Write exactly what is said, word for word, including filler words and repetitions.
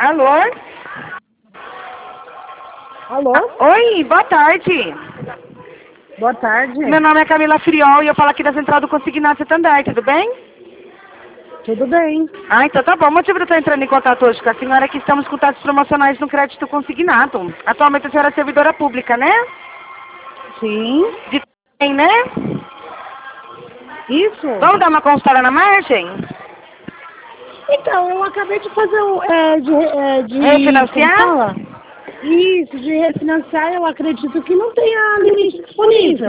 Alô? Alô? Ah, oi, boa tarde. Boa tarde. Meu nome é Camila Friol e eu falo aqui da Central do Consignado Santander, tudo bem? Tudo bem. Ah, então tá bom. O motivo de eu estar entrando em contato hoje com a senhora é que estamos com taxas promocionais no crédito consignado. Atualmente a senhora é servidora pública, né? Sim. De tem, né? Isso? Vamos dar uma consultada na margem? Então, eu acabei de fazer o... É, de, é, de... Refinanciar? Como fala? Isso, de refinanciar, eu acredito que não tenha limite disponível.